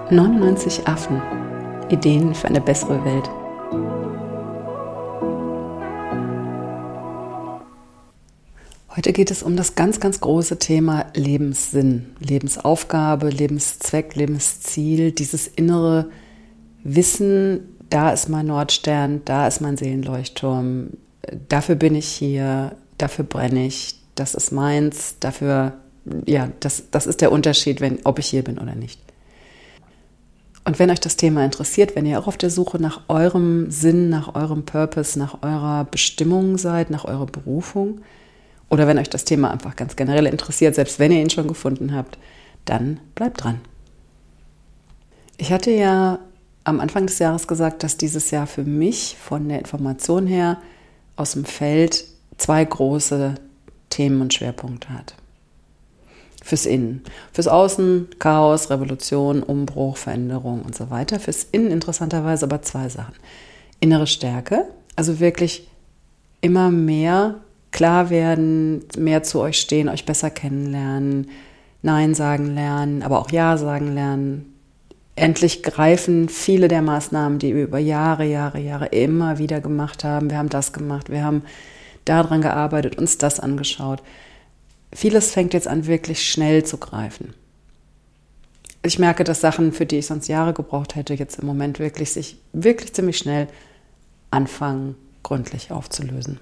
99 Affen. Ideen für eine bessere Welt. Heute geht es um das ganz, ganz große Thema Lebenssinn, Lebensaufgabe, Lebenszweck, Lebensziel, dieses innere Wissen, da ist mein Nordstern, da ist mein Seelenleuchtturm, dafür bin ich hier, dafür brenne ich, das ist meins, dafür, das ist der Unterschied, ob ich hier bin oder nicht. Und wenn euch das Thema interessiert, wenn ihr auch auf der Suche nach eurem Sinn, nach eurem Purpose, nach eurer Bestimmung seid, nach eurer Berufung, oder wenn euch das Thema einfach ganz generell interessiert, selbst wenn ihr ihn schon gefunden habt, dann bleibt dran. Ich hatte ja am Anfang des Jahres gesagt, dass dieses Jahr für mich von der Information her aus dem Feld 2 große Themen und Schwerpunkte hat. Fürs Innen. Fürs Außen Chaos, Revolution, Umbruch, Veränderung und so weiter. Fürs Innen interessanterweise aber 2 Sachen. Innere Stärke, also wirklich immer mehr klar werden, mehr zu euch stehen, euch besser kennenlernen, Nein sagen lernen, aber auch Ja sagen lernen. Endlich greifen viele der Maßnahmen, die wir über Jahre immer wieder gemacht haben. Wir haben das gemacht, wir haben daran gearbeitet, uns das angeschaut. Vieles fängt jetzt an, wirklich schnell zu greifen. Ich merke, dass Sachen, für die ich sonst Jahre gebraucht hätte, jetzt im Moment sich wirklich ziemlich schnell anfangen, gründlich aufzulösen.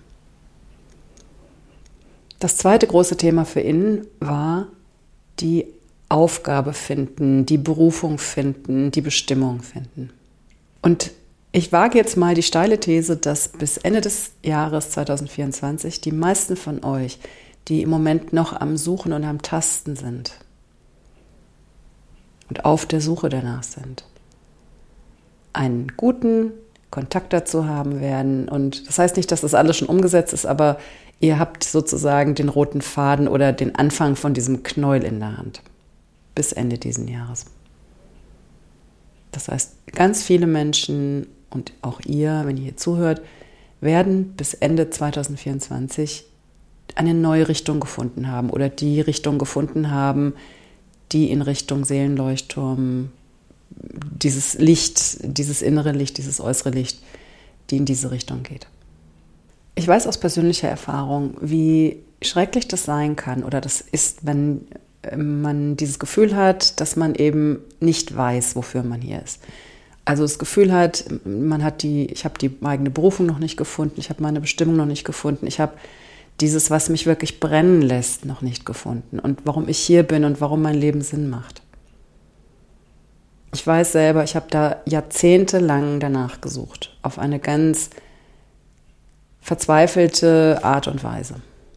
Das zweite große Thema für innen war die Aufgabe finden, die Berufung finden, die Bestimmung finden. Und ich wage jetzt mal die steile These, dass bis Ende des Jahres 2024 die meisten von euch, die im Moment noch am Suchen und am Tasten sind und auf der Suche danach sind, einen guten Kontakt dazu haben werden. Und das heißt nicht, dass das alles schon umgesetzt ist, aber ihr habt sozusagen den roten Faden oder den Anfang von diesem Knäuel in der Hand bis Ende diesen Jahres. Das heißt, ganz viele Menschen und auch ihr, wenn ihr hier zuhört, werden bis Ende 2024 eine neue Richtung gefunden haben oder die Richtung gefunden haben, die in Richtung Seelenleuchtturm, dieses Licht, dieses innere Licht, dieses äußere Licht, die in diese Richtung geht. Ich weiß aus persönlicher Erfahrung, wie schrecklich das sein kann oder das ist, wenn man dieses Gefühl hat, dass man eben nicht weiß, wofür man hier ist. Also das Gefühl hat, ich habe die eigene Berufung noch nicht gefunden, ich habe meine Bestimmung noch nicht gefunden, ich habe dieses, was mich wirklich brennen lässt, noch nicht gefunden und warum ich hier bin und warum mein Leben Sinn macht. Ich weiß selber, ich habe da jahrzehntelang danach gesucht, auf eine ganz verzweifelte Art und Weise.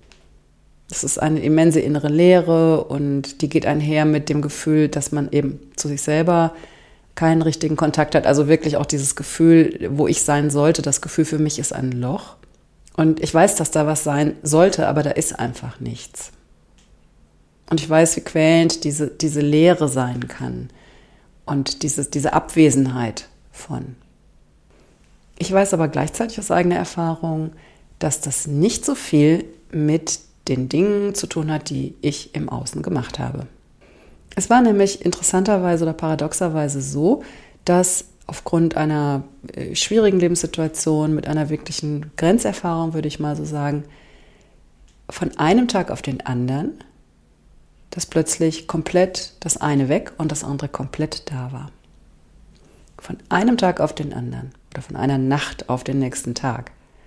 Es ist eine immense innere Leere und die geht einher mit dem Gefühl, dass man eben zu sich selber keinen richtigen Kontakt hat. Also wirklich auch dieses Gefühl, wo ich sein sollte, das Gefühl für mich ist ein Loch. Und ich weiß, dass da was sein sollte, aber da ist einfach nichts. Und ich weiß, wie quälend diese Leere sein kann und diese Abwesenheit von. Ich weiß aber gleichzeitig aus eigener Erfahrung, dass das nicht so viel mit den Dingen zu tun hat, die ich im Außen gemacht habe. Es war nämlich interessanterweise oder paradoxerweise so, dass aufgrund einer schwierigen Lebenssituation mit einer wirklichen Grenzerfahrung, würde ich mal so sagen, von einem Tag auf den anderen, dass plötzlich komplett das eine weg und das andere komplett da war. Von einem Tag auf den anderen oder von einer Nacht auf den nächsten Tag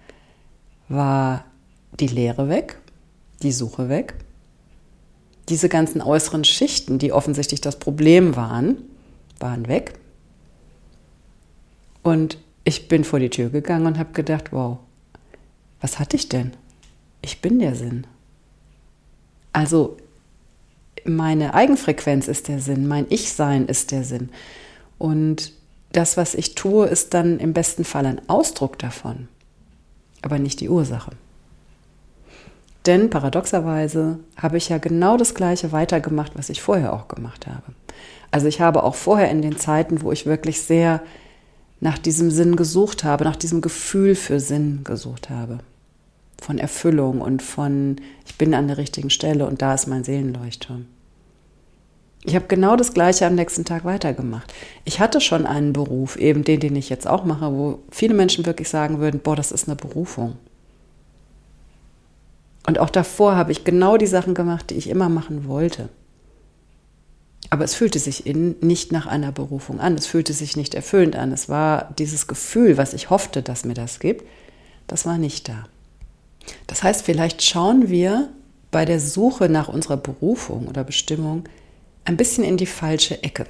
war die Leere weg, die Suche weg. Diese ganzen äußeren Schichten, die offensichtlich das Problem waren weg. Und ich bin vor die Tür gegangen und habe gedacht, wow, was hatte ich denn? Ich bin der Sinn. Also meine Eigenfrequenz ist der Sinn, mein Ich-Sein ist der Sinn. Und das, was ich tue, ist dann im besten Fall ein Ausdruck davon, aber nicht die Ursache. Denn paradoxerweise habe ich ja genau das Gleiche weitergemacht, was ich vorher auch gemacht habe. Also ich habe auch vorher in den Zeiten, wo ich wirklich sehr nach diesem Sinn gesucht habe, nach diesem Gefühl für Sinn gesucht habe, von Erfüllung und von, ich bin an der richtigen Stelle und da ist mein Seelenleuchtturm. Ich habe genau das Gleiche am nächsten Tag weitergemacht. Ich hatte schon einen Beruf, eben den ich jetzt auch mache, wo viele Menschen wirklich sagen würden, boah, das ist eine Berufung. Und auch davor habe ich genau die Sachen gemacht, die ich immer machen wollte. Aber es fühlte sich innen nicht nach einer Berufung an. Es fühlte sich nicht erfüllend an. Es war dieses Gefühl, was ich hoffte, dass mir das gibt, das war nicht da. Das heißt, vielleicht schauen wir bei der Suche nach unserer Berufung oder Bestimmung ein bisschen in die falsche Ecke.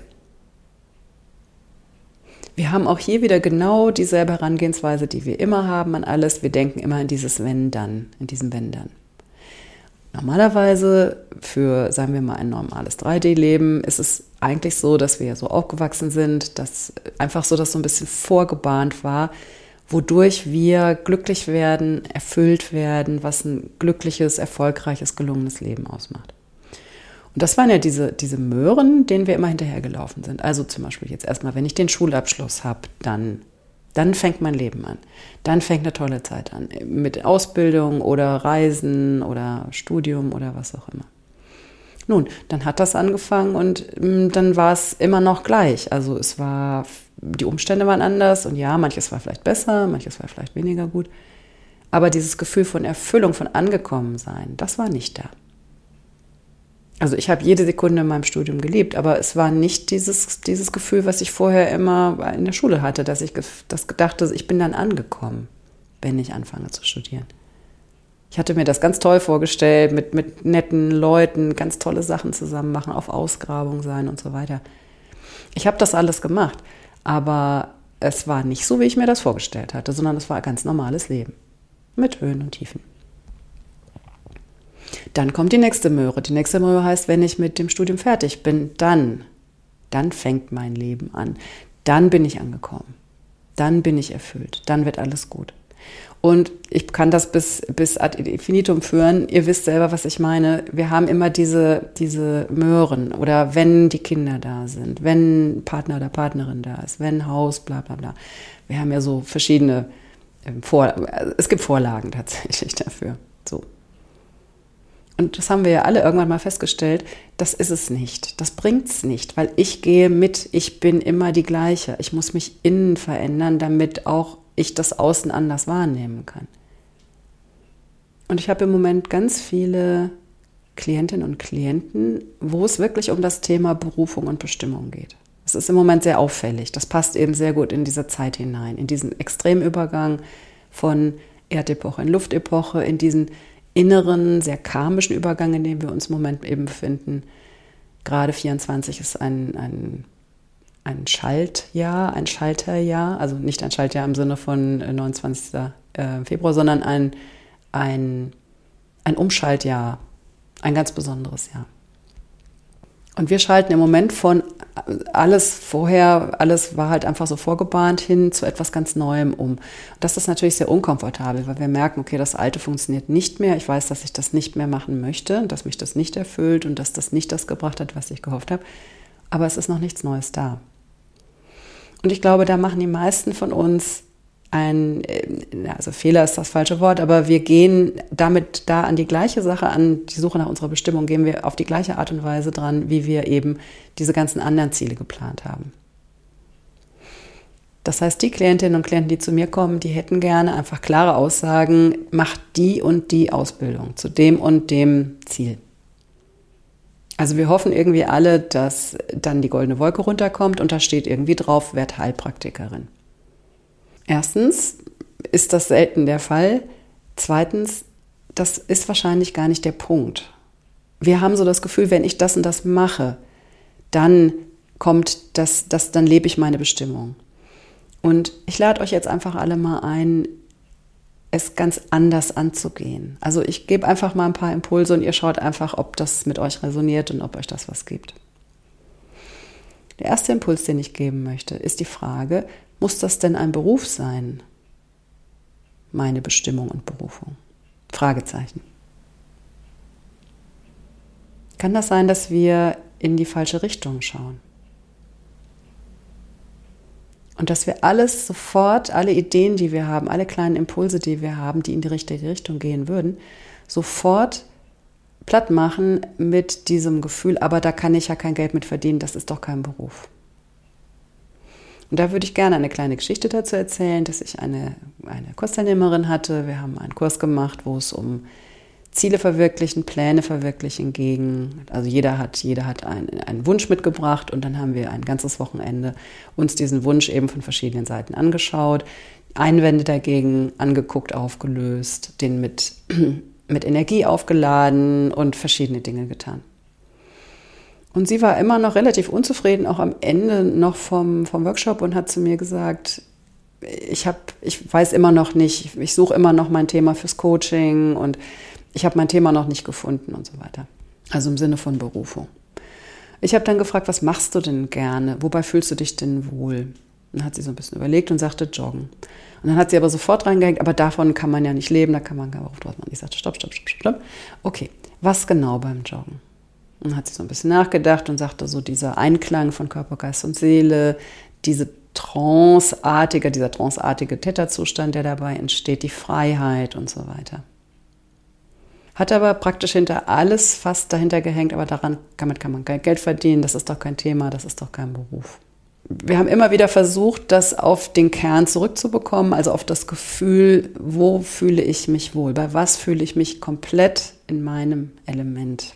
Wir haben auch hier wieder genau dieselbe Herangehensweise, die wir immer haben an alles. Wir denken immer in dieses Wenn-Dann, in diesem Wenn-Dann. Normalerweise für, sagen wir mal, ein normales 3D-Leben ist es eigentlich so, dass wir so aufgewachsen sind, dass einfach so das so ein bisschen vorgebahnt war, wodurch wir glücklich werden, erfüllt werden, was ein glückliches, erfolgreiches, gelungenes Leben ausmacht. Und das waren ja diese Möhren, denen wir immer hinterhergelaufen sind. Also zum Beispiel jetzt erstmal, wenn ich den Schulabschluss habe, dann fängt mein Leben an. Dann fängt eine tolle Zeit an. Mit Ausbildung oder Reisen oder Studium oder was auch immer. Nun, dann hat das angefangen und dann war es immer noch gleich. Also die Umstände waren anders und ja, manches war vielleicht besser, manches war vielleicht weniger gut. Aber dieses Gefühl von Erfüllung, von Angekommensein, das war nicht da. Also ich habe jede Sekunde in meinem Studium geliebt, aber es war nicht dieses Gefühl, was ich vorher immer in der Schule hatte, dass ich dachte, ich bin dann angekommen, wenn ich anfange zu studieren. Ich hatte mir das ganz toll vorgestellt, mit netten Leuten, ganz tolle Sachen zusammen machen, auf Ausgrabung sein und so weiter. Ich habe das alles gemacht, aber es war nicht so, wie ich mir das vorgestellt hatte, sondern es war ein ganz normales Leben mit Höhen und Tiefen. Dann kommt die nächste Möhre. Die nächste Möhre heißt, wenn ich mit dem Studium fertig bin, dann fängt mein Leben an. Dann bin ich angekommen. Dann bin ich erfüllt. Dann wird alles gut. Und ich kann das bis ad infinitum führen. Ihr wisst selber, was ich meine. Wir haben immer diese Möhren oder wenn die Kinder da sind, wenn Partner oder Partnerin da ist, wenn Haus, bla bla bla. Wir haben ja so verschiedene es gibt Vorlagen tatsächlich dafür. So. Und das haben wir ja alle irgendwann mal festgestellt, das ist es nicht, das bringt es nicht, weil ich gehe mit, ich bin immer die Gleiche. Ich muss mich innen verändern, damit auch ich das Außen anders wahrnehmen kann. Und ich habe im Moment ganz viele Klientinnen und Klienten, wo es wirklich um das Thema Berufung und Bestimmung geht. Es ist im Moment sehr auffällig, das passt eben sehr gut in diese Zeit hinein, in diesen Extremübergang von Erdepoche in Luftepoche, in diesen inneren, sehr karmischen Übergang, in dem wir uns im Moment eben befinden. Gerade 24 ist ein Schaltjahr, ein Schalterjahr, also nicht ein Schaltjahr im Sinne von 29. Februar, sondern ein Umschaltjahr, ein ganz besonderes Jahr. Und wir schalten im Moment von alles war halt einfach so vorgebahnt hin zu etwas ganz Neuem um. Und das ist natürlich sehr unkomfortabel, weil wir merken, okay, das Alte funktioniert nicht mehr. Ich weiß, dass ich das nicht mehr machen möchte, dass mich das nicht erfüllt und dass das nicht das gebracht hat, was ich gehofft habe. Aber es ist noch nichts Neues da. Und ich glaube, da machen die meisten von uns also Fehler ist das falsche Wort, aber wir gehen damit da an die gleiche Sache, an die Suche nach unserer Bestimmung, gehen wir auf die gleiche Art und Weise dran, wie wir eben diese ganzen anderen Ziele geplant haben. Das heißt, die Klientinnen und Klienten, die zu mir kommen, die hätten gerne einfach klare Aussagen, macht die und die Ausbildung zu dem und dem Ziel. Also wir hoffen irgendwie alle, dass dann die goldene Wolke runterkommt und da steht irgendwie drauf, werd Heilpraktikerin. Erstens ist das selten der Fall. Zweitens, das ist wahrscheinlich gar nicht der Punkt. Wir haben so das Gefühl, wenn ich das und das mache, dann kommt dann lebe ich meine Bestimmung. Und ich lade euch jetzt einfach alle mal ein, es ganz anders anzugehen. Also ich gebe einfach mal ein paar Impulse und ihr schaut einfach, ob das mit euch resoniert und ob euch das was gibt. Der erste Impuls, den ich geben möchte, ist die Frage, muss das denn ein Beruf sein? Meine Bestimmung und Berufung? Fragezeichen. Kann das sein, dass wir in die falsche Richtung schauen? Und dass wir alles sofort, alle Ideen, die wir haben, alle kleinen Impulse, die wir haben, die in die richtige Richtung gehen würden, sofort platt machen mit diesem Gefühl, aber da kann ich ja kein Geld mit verdienen, das ist doch kein Beruf. Und da würde ich gerne eine kleine Geschichte dazu erzählen, dass ich eine Kursteilnehmerin hatte. Wir haben einen Kurs gemacht, wo es um Ziele verwirklichen, Pläne verwirklichen ging. Also jeder hat einen Wunsch mitgebracht und dann haben wir ein ganzes Wochenende uns diesen Wunsch eben von verschiedenen Seiten angeschaut, Einwände dagegen angeguckt, aufgelöst, den mit Energie aufgeladen und verschiedene Dinge getan. Und sie war immer noch relativ unzufrieden, auch am Ende noch vom Workshop und hat zu mir gesagt, ich weiß immer noch nicht, ich suche immer noch mein Thema fürs Coaching und ich habe mein Thema noch nicht gefunden und so weiter. Also im Sinne von Berufung. Ich habe dann gefragt, was machst du denn gerne? Wobei fühlst du dich denn wohl? Dann hat sie so ein bisschen überlegt und sagte, joggen. Und dann hat sie aber sofort reingehängt, aber davon kann man ja nicht leben, da kann man gar nicht draus machen. Ich sagte, stopp. Okay, was genau beim Joggen? Und dann hat sie so ein bisschen nachgedacht und sagte so, dieser Einklang von Körper, Geist und Seele, dieser tranceartige Theta-Zustand, der dabei entsteht, die Freiheit und so weiter. Hat aber praktisch hinter alles fast dahinter gehängt, aber damit kann man kein Geld verdienen, das ist doch kein Thema, das ist doch kein Beruf. Wir haben immer wieder versucht, das auf den Kern zurückzubekommen, also auf das Gefühl, wo fühle ich mich wohl, bei was fühle ich mich komplett in meinem Element.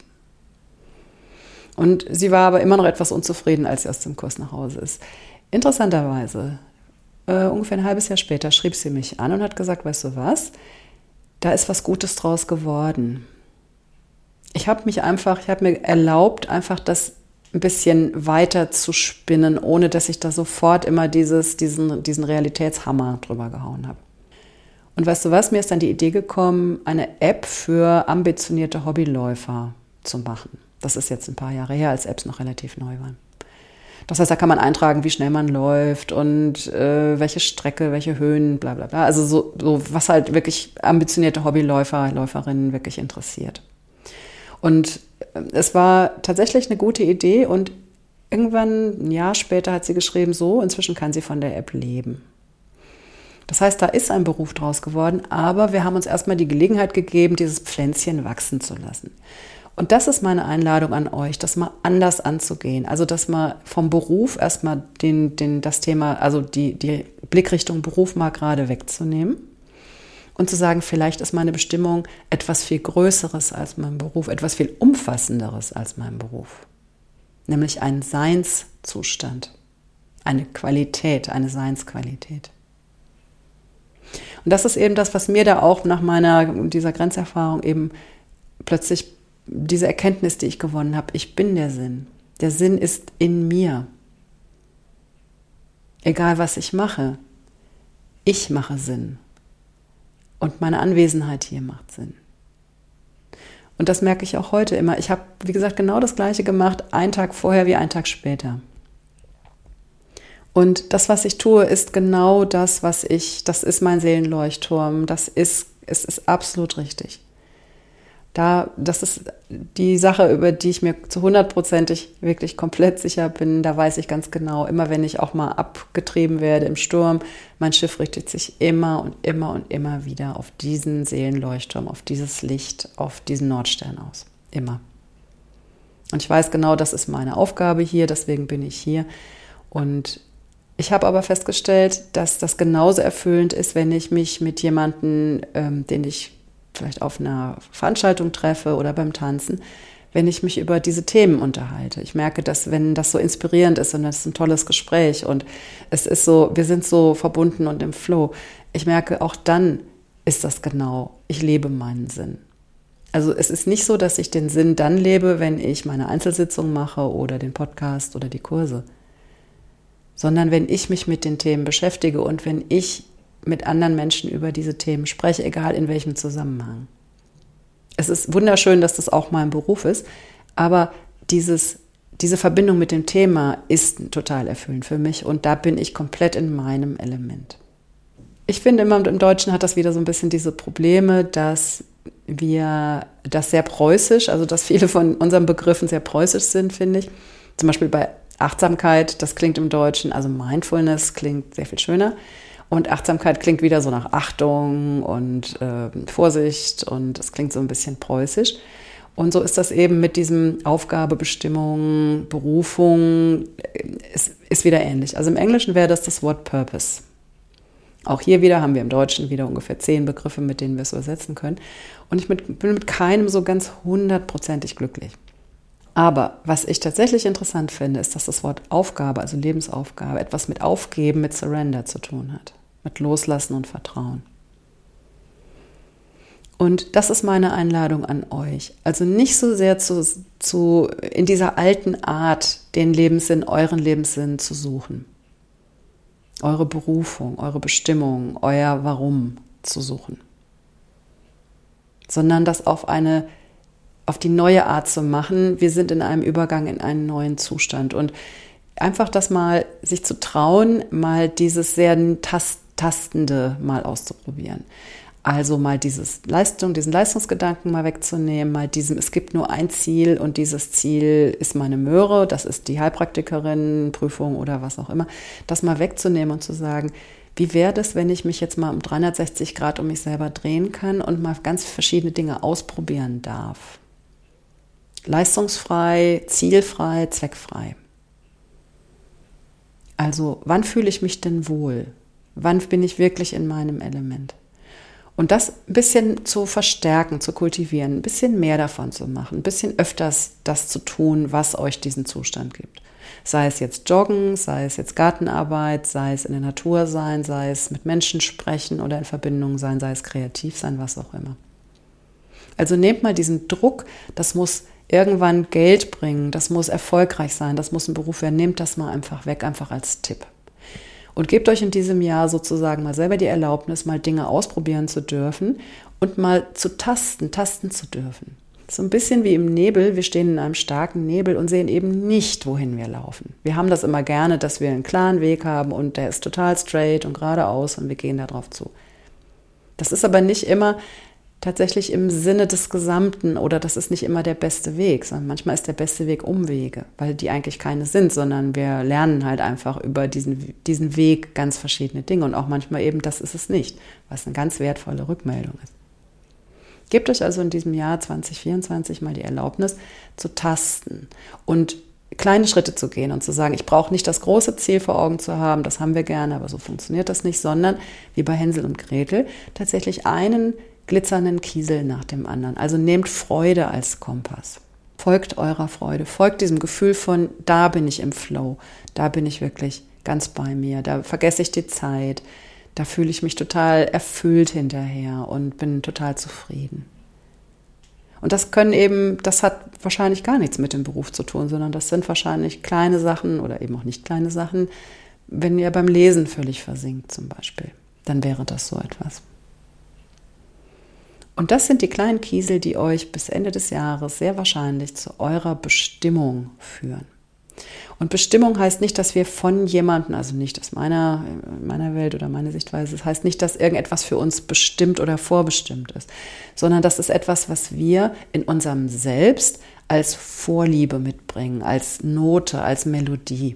Und sie war aber immer noch etwas unzufrieden, als sie aus dem Kurs nach Hause ist. Interessanterweise, ungefähr ein halbes Jahr später schrieb sie mich an und hat gesagt, weißt du was, da ist was Gutes draus geworden. Ich habe mir erlaubt, einfach das ein bisschen weiter zu spinnen, ohne dass ich da sofort immer diesen Realitätshammer drüber gehauen habe. Und weißt du was, mir ist dann die Idee gekommen, eine App für ambitionierte Hobbyläufer zu machen. Das ist jetzt ein paar Jahre her, als Apps noch relativ neu waren. Das heißt, da kann man eintragen, wie schnell man läuft und welche Strecke, welche Höhen, bla bla bla. Also so was halt wirklich ambitionierte Hobbyläufer, Läuferinnen wirklich interessiert. Und es war tatsächlich eine gute Idee und irgendwann ein Jahr später hat sie geschrieben, so, inzwischen kann sie von der App leben. Das heißt, da ist ein Beruf draus geworden, aber wir haben uns erstmal die Gelegenheit gegeben, dieses Pflänzchen wachsen zu lassen. Und das ist meine Einladung an euch, das mal anders anzugehen. Also, dass man vom Beruf erstmal das Thema, also die Blickrichtung Beruf mal gerade wegzunehmen und zu sagen, vielleicht ist meine Bestimmung etwas viel Größeres als mein Beruf, etwas viel Umfassenderes als mein Beruf. Nämlich ein Seinszustand, eine Qualität, eine Seinsqualität. Und das ist eben das, was mir da auch nach dieser Grenzerfahrung eben plötzlich diese Erkenntnis, die ich gewonnen habe, ich bin der Sinn. Der Sinn ist in mir. Egal, was ich mache Sinn. Und meine Anwesenheit hier macht Sinn. Und das merke ich auch heute immer. Ich habe, wie gesagt, genau das Gleiche gemacht, einen Tag vorher wie einen Tag später. Und das, was ich tue, ist genau das ist mein Seelenleuchtturm, es ist absolut richtig. Das ist die Sache, über die ich mir zu 100%ig wirklich komplett sicher bin. Da weiß ich ganz genau, immer wenn ich auch mal abgetrieben werde im Sturm, mein Schiff richtet sich immer und immer und immer wieder auf diesen Seelenleuchtturm, auf dieses Licht, auf diesen Nordstern aus. Immer. Und ich weiß genau, das ist meine Aufgabe hier, deswegen bin ich hier. Und ich habe aber festgestellt, dass das genauso erfüllend ist, wenn ich mich mit jemandem, den ich vielleicht auf einer Veranstaltung treffe oder beim Tanzen, wenn ich mich über diese Themen unterhalte. Ich merke, dass wenn das so inspirierend ist und das ist ein tolles Gespräch und es ist so, wir sind so verbunden und im Flow, ich merke, auch dann ist das genau, ich lebe meinen Sinn. Also es ist nicht so, dass ich den Sinn dann lebe, wenn ich meine Einzelsitzung mache oder den Podcast oder die Kurse, sondern wenn ich mich mit den Themen beschäftige und wenn ich mit anderen Menschen über diese Themen spreche, egal in welchem Zusammenhang. Es ist wunderschön, dass das auch mein Beruf ist, aber diese Verbindung mit dem Thema ist total erfüllend für mich und da bin ich komplett in meinem Element. Ich finde immer, im Deutschen hat das wieder so ein bisschen diese Probleme, dass wir das sehr preußisch, also dass viele von unseren Begriffen sehr preußisch sind, finde ich. Zum Beispiel bei Achtsamkeit, das klingt im Deutschen, also Mindfulness klingt sehr viel schöner. Und Achtsamkeit klingt wieder so nach Achtung und Vorsicht und es klingt so ein bisschen preußisch. Und so ist das eben mit diesem Aufgabe, Bestimmung, Berufung, ist wieder ähnlich. Also im Englischen wäre das Wort Purpose. Auch hier wieder haben wir im Deutschen wieder ungefähr 10 Begriffe, mit denen wir es übersetzen können. Und ich bin mit keinem so ganz 100%ig glücklich. Aber was ich tatsächlich interessant finde, ist, dass das Wort Aufgabe, also Lebensaufgabe, etwas mit Aufgeben, mit Surrender zu tun hat. Mit Loslassen und Vertrauen. Und das ist meine Einladung an euch. Also nicht so sehr in dieser alten Art, den Lebenssinn, euren Lebenssinn zu suchen. Eure Berufung, eure Bestimmung, euer Warum zu suchen. Sondern das auf die neue Art zu machen. Wir sind in einem Übergang in einen neuen Zustand. Und einfach das mal, sich zu trauen, mal dieses sehr Tastende mal auszuprobieren. Also mal diesen Leistungsgedanken mal wegzunehmen, mal es gibt nur ein Ziel und dieses Ziel ist meine Möhre, das ist die Heilpraktikerin, Prüfung oder was auch immer, das mal wegzunehmen und zu sagen, wie wäre das, wenn ich mich jetzt mal um 360 Grad um mich selber drehen kann und mal ganz verschiedene Dinge ausprobieren darf. Leistungsfrei, zielfrei, zweckfrei. Also wann fühle ich mich denn wohl? Wann bin ich wirklich in meinem Element? Und das ein bisschen zu verstärken, zu kultivieren, ein bisschen mehr davon zu machen, ein bisschen öfters das zu tun, was euch diesen Zustand gibt. Sei es jetzt Joggen, sei es jetzt Gartenarbeit, sei es in der Natur sein, sei es mit Menschen sprechen oder in Verbindung sein, sei es kreativ sein, was auch immer. Also nehmt mal diesen Druck, das muss irgendwann Geld bringen, das muss erfolgreich sein, das muss ein Beruf werden, nehmt das mal einfach weg, einfach als Tipp. Und gebt euch in diesem Jahr sozusagen mal selber die Erlaubnis, mal Dinge ausprobieren zu dürfen und mal zu tasten zu dürfen. So ein bisschen wie im Nebel, wir stehen in einem starken Nebel und sehen eben nicht, wohin wir laufen. Wir haben das immer gerne, dass wir einen klaren Weg haben und der ist total straight und geradeaus und wir gehen da drauf zu. Das ist aber nicht immer tatsächlich im Sinne des Gesamten oder das ist nicht immer der beste Weg, sondern manchmal ist der beste Weg Umwege, weil die eigentlich keine sind, sondern wir lernen halt einfach über diesen Weg ganz verschiedene Dinge und auch manchmal eben, das ist es nicht, was eine ganz wertvolle Rückmeldung ist. Gebt euch also in diesem Jahr 2024 mal die Erlaubnis zu tasten und kleine Schritte zu gehen und zu sagen, ich brauche nicht das große Ziel vor Augen zu haben, das haben wir gerne, aber so funktioniert das nicht, sondern wie bei Hänsel und Gretel tatsächlich einen glitzernden Kiesel nach dem anderen. Also nehmt Freude als Kompass. Folgt eurer Freude, folgt diesem Gefühl von, da bin ich im Flow, da bin ich wirklich ganz bei mir, da vergesse ich die Zeit, da fühle ich mich total erfüllt hinterher und bin total zufrieden. Und das hat wahrscheinlich gar nichts mit dem Beruf zu tun, sondern das sind wahrscheinlich kleine Sachen oder eben auch nicht kleine Sachen, wenn ihr beim Lesen völlig versinkt zum Beispiel, dann wäre das so etwas. Und das sind die kleinen Kiesel, die euch bis Ende des Jahres sehr wahrscheinlich zu eurer Bestimmung führen. Und Bestimmung heißt nicht, dass wir von jemandem, also nicht aus meiner Welt oder meiner Sichtweise, das heißt nicht, dass irgendetwas für uns bestimmt oder vorbestimmt ist, sondern das ist etwas, was wir in unserem Selbst als Vorliebe mitbringen, als Note, als Melodie.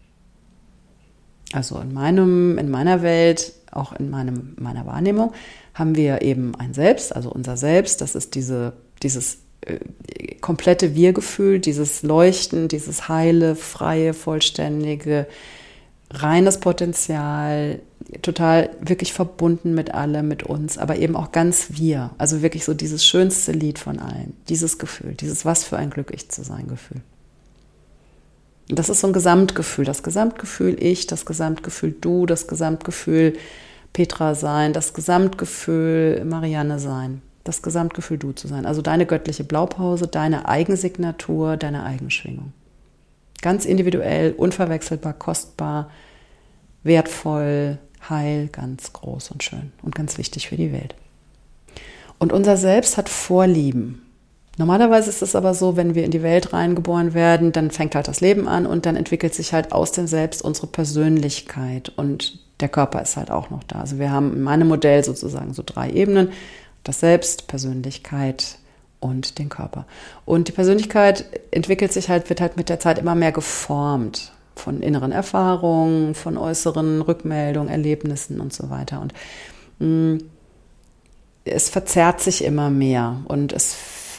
Also in meiner Welt, auch in meiner Wahrnehmung, haben wir eben ein Selbst, also unser Selbst, das ist dieses komplette Wir-Gefühl, dieses Leuchten, dieses heile, freie, vollständige, reines Potenzial, total wirklich verbunden mit allem, mit uns, aber eben auch ganz wir, also wirklich so dieses schönste Lied von allen, dieses Gefühl, dieses was für ein Glück ich zu sein Gefühl. Und das ist so ein Gesamtgefühl, das Gesamtgefühl ich, das Gesamtgefühl du, das Gesamtgefühl Petra sein, das Gesamtgefühl Marianne sein, das Gesamtgefühl du zu sein. Also deine göttliche Blaupause, deine Eigensignatur, deine Eigenschwingung. Ganz individuell, unverwechselbar, kostbar, wertvoll, heil, ganz groß und schön und ganz wichtig für die Welt. Und unser Selbst hat Vorlieben. Normalerweise ist es aber so, wenn wir in die Welt reingeboren werden, dann fängt halt das Leben an und dann entwickelt sich halt aus dem Selbst unsere Persönlichkeit und der Körper ist halt auch noch da. Also wir haben in meinem Modell sozusagen so 3 Ebenen, das Selbst, Persönlichkeit und den Körper. Und die Persönlichkeit wird halt mit der Zeit immer mehr geformt von inneren Erfahrungen, von äußeren Rückmeldungen, Erlebnissen und so weiter. Und es verzerrt sich immer mehr und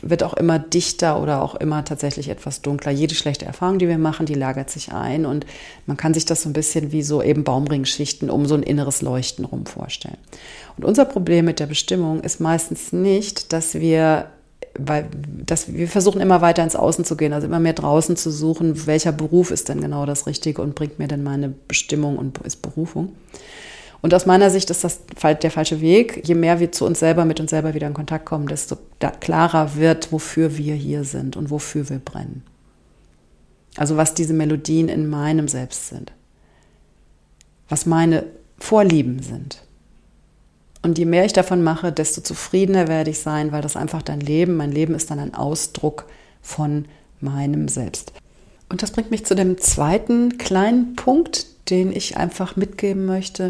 wird auch immer dichter oder auch immer tatsächlich etwas dunkler. Jede schlechte Erfahrung, die wir machen, die lagert sich ein und man kann sich das so ein bisschen wie so eben Baumringschichten um so ein inneres Leuchten rum vorstellen. Und unser Problem mit der Bestimmung ist meistens nicht, dass wir versuchen immer weiter ins Außen zu gehen, also immer mehr draußen zu suchen, welcher Beruf ist denn genau das Richtige und bringt mir denn meine Bestimmung und ist Berufung. Und aus meiner Sicht ist das der falsche Weg. Je mehr wir zu uns selber, mit uns selber wieder in Kontakt kommen, desto klarer wird, wofür wir hier sind und wofür wir brennen. Also was diese Melodien in meinem Selbst sind. Was meine Vorlieben sind. Und je mehr ich davon mache, desto zufriedener werde ich sein, weil das einfach mein Leben ist dann ein Ausdruck von meinem Selbst. Und das bringt mich zu dem zweiten kleinen Punkt, den ich einfach mitgeben möchte.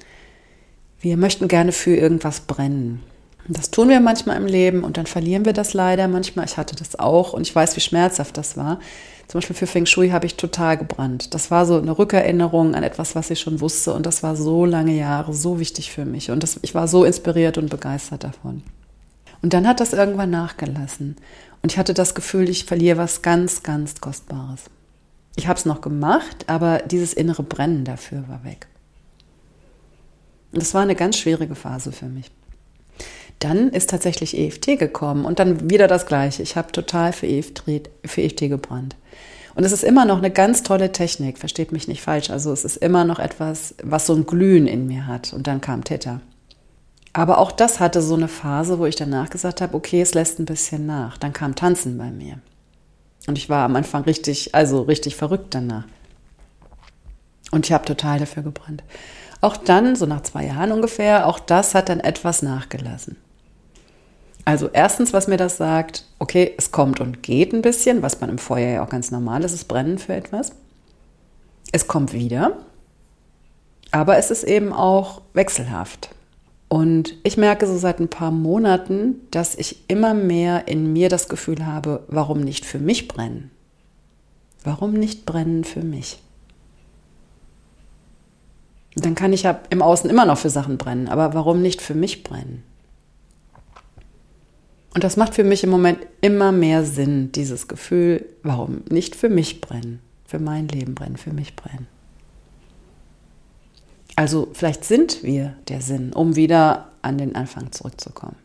Wir möchten gerne für irgendwas brennen. Und das tun wir manchmal im Leben und dann verlieren wir das leider manchmal. Ich hatte das auch und ich weiß, wie schmerzhaft das war. Zum Beispiel für Feng Shui habe ich total gebrannt. Das war so eine Rückerinnerung an etwas, was ich schon wusste und das war so lange Jahre so wichtig für mich und ich war so inspiriert und begeistert davon. Und dann hat das irgendwann nachgelassen und ich hatte das Gefühl, ich verliere was ganz, ganz Kostbares. Ich habe es noch gemacht, aber dieses innere Brennen dafür war weg. Und das war eine ganz schwierige Phase für mich. Dann ist tatsächlich EFT gekommen und dann wieder das Gleiche. Ich habe total für EFT gebrannt. Und es ist immer noch eine ganz tolle Technik, versteht mich nicht falsch. Also es ist immer noch etwas, was so ein Glühen in mir hat. Und dann kam Theta. Aber auch das hatte so eine Phase, wo ich danach gesagt habe, okay, es lässt ein bisschen nach. Dann kam Tanzen bei mir. Und ich war am Anfang richtig verrückt danach. Und ich habe total dafür gebrannt. Auch dann, so nach 2 Jahren ungefähr, auch das hat dann etwas nachgelassen. Also erstens, was mir das sagt, okay, es kommt und geht ein bisschen, was man im Feuer ja auch ganz normal ist, ist Brennen für etwas. Es kommt wieder, aber es ist eben auch wechselhaft. Und ich merke so seit ein paar Monaten, dass ich immer mehr in mir das Gefühl habe, warum nicht für mich brennen? Warum nicht brennen für mich? Dann kann ich ja im Außen immer noch für Sachen brennen, aber warum nicht für mich brennen? Und das macht für mich im Moment immer mehr Sinn, dieses Gefühl, warum nicht für mich brennen, für mein Leben brennen, für mich brennen. Also vielleicht sind wir der Sinn, um wieder an den Anfang zurückzukommen.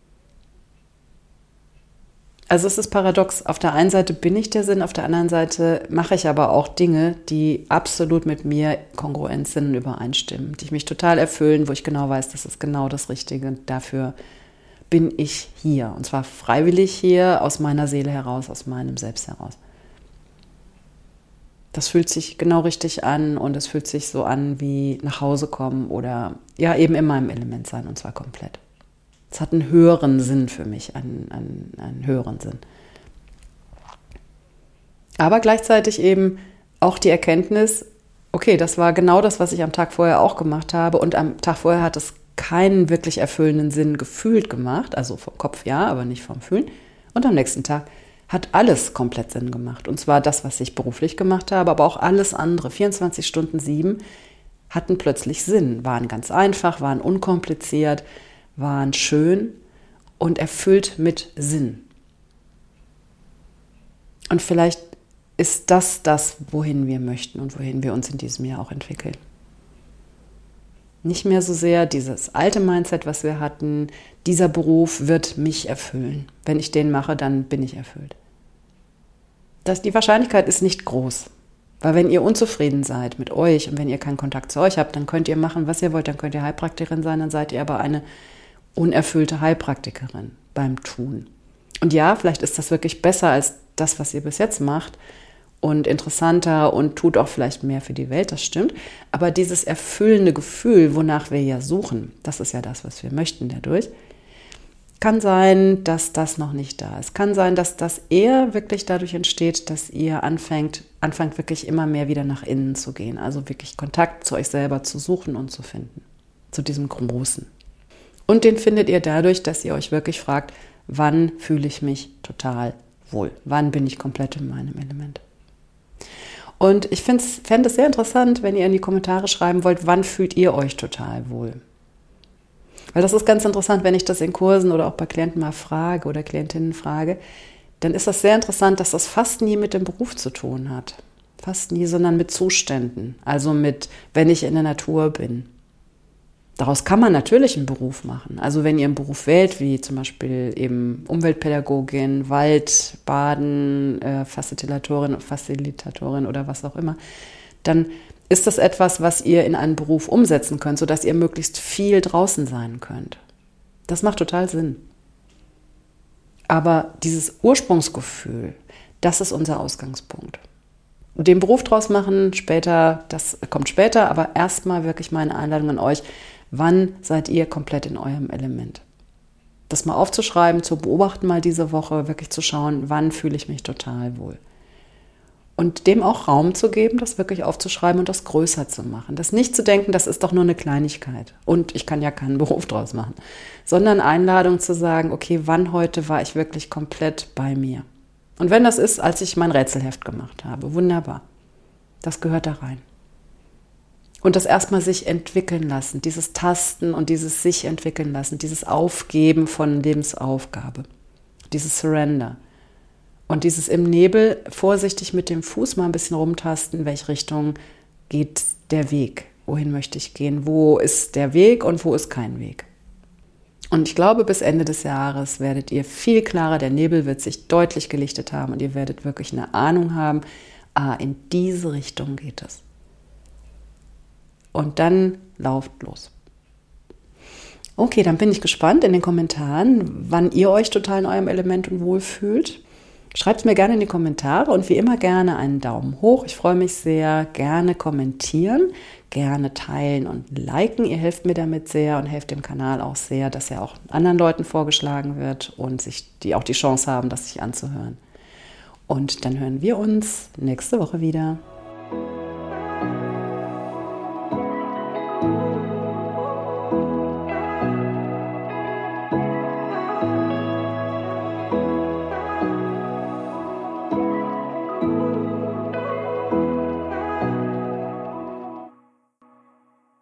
Also es ist paradox, auf der einen Seite bin ich der Sinn, auf der anderen Seite mache ich aber auch Dinge, die absolut mit mir kongruent sind und übereinstimmen, die mich total erfüllen, wo ich genau weiß, das ist genau das Richtige. Dafür bin ich hier und zwar freiwillig hier, aus meiner Seele heraus, aus meinem Selbst heraus. Das fühlt sich genau richtig an und es fühlt sich so an wie nach Hause kommen oder ja eben in meinem Element sein und zwar komplett. Es hat einen höheren Sinn für mich, einen höheren Sinn. Aber gleichzeitig eben auch die Erkenntnis, okay, das war genau das, was ich am Tag vorher auch gemacht habe und am Tag vorher hat es keinen wirklich erfüllenden Sinn gefühlt gemacht, also vom Kopf ja, aber nicht vom Fühlen. Und am nächsten Tag hat alles komplett Sinn gemacht. Und zwar das, was ich beruflich gemacht habe, aber auch alles andere, 24 Stunden 7, hatten plötzlich Sinn, waren ganz einfach, waren unkompliziert, waren schön und erfüllt mit Sinn. Und vielleicht ist das, wohin wir möchten und wohin wir uns in diesem Jahr auch entwickeln. Nicht mehr so sehr dieses alte Mindset, was wir hatten, dieser Beruf wird mich erfüllen. Wenn ich den mache, dann bin ich erfüllt. Die Wahrscheinlichkeit ist nicht groß. Weil wenn ihr unzufrieden seid mit euch und wenn ihr keinen Kontakt zu euch habt, dann könnt ihr machen, was ihr wollt, dann könnt ihr Heilpraktikerin sein, dann seid ihr aber eine unerfüllte Heilpraktikerin beim Tun. Und ja, vielleicht ist das wirklich besser als das, was ihr bis jetzt macht und interessanter und tut auch vielleicht mehr für die Welt, das stimmt. Aber dieses erfüllende Gefühl, wonach wir ja suchen, das ist ja das, was wir möchten dadurch, kann sein, dass das noch nicht da ist. Kann sein, dass das eher wirklich dadurch entsteht, dass ihr anfangt wirklich immer mehr wieder nach innen zu gehen. Also wirklich Kontakt zu euch selber zu suchen und zu finden. Zu diesem Großen. Und den findet ihr dadurch, dass ihr euch wirklich fragt, wann fühle ich mich total wohl? Wann bin ich komplett in meinem Element? Und ich fände es sehr interessant, wenn ihr in die Kommentare schreiben wollt, wann fühlt ihr euch total wohl? Weil das ist ganz interessant, wenn ich das in Kursen oder auch bei Klienten mal frage oder Klientinnen frage, dann ist das sehr interessant, dass das fast nie mit dem Beruf zu tun hat. Fast nie, sondern mit Zuständen. Also mit, wenn ich in der Natur bin. Daraus kann man natürlich einen Beruf machen. Also wenn ihr einen Beruf wählt, wie zum Beispiel eben Umweltpädagogin, Waldbaden, Facilitatorin oder was auch immer, dann ist das etwas, was ihr in einen Beruf umsetzen könnt, sodass ihr möglichst viel draußen sein könnt. Das macht total Sinn. Aber dieses Ursprungsgefühl, das ist unser Ausgangspunkt. Den Beruf draus machen später, das kommt später, aber erstmal wirklich meine Einladung an euch, wann seid ihr komplett in eurem Element? Das mal aufzuschreiben, zu beobachten mal diese Woche, wirklich zu schauen, wann fühle ich mich total wohl. Und dem auch Raum zu geben, das wirklich aufzuschreiben und das größer zu machen. Das nicht zu denken, das ist doch nur eine Kleinigkeit und ich kann ja keinen Beruf draus machen, sondern Einladung zu sagen, okay, wann heute war ich wirklich komplett bei mir? Und wenn das ist, als ich mein Rätselheft gemacht habe, wunderbar. Das gehört da rein. Und das erstmal sich entwickeln lassen, dieses Tasten und dieses sich entwickeln lassen, dieses Aufgeben von Lebensaufgabe, dieses Surrender. Und dieses im Nebel vorsichtig mit dem Fuß mal ein bisschen rumtasten, in welche Richtung geht der Weg, wohin möchte ich gehen, wo ist der Weg und wo ist kein Weg. Und ich glaube, bis Ende des Jahres werdet ihr viel klarer, der Nebel wird sich deutlich gelichtet haben und ihr werdet wirklich eine Ahnung haben, in diese Richtung geht es. Und dann lauft los. Okay, dann bin ich gespannt in den Kommentaren, wann ihr euch total in eurem Element und wohl fühlt. Schreibt es mir gerne in die Kommentare und wie immer gerne einen Daumen hoch. Ich freue mich sehr. Gerne kommentieren, gerne teilen und liken. Ihr helft mir damit sehr und helft dem Kanal auch sehr, dass er auch anderen Leuten vorgeschlagen wird und die auch die Chance haben, das sich anzuhören. Und dann hören wir uns nächste Woche wieder.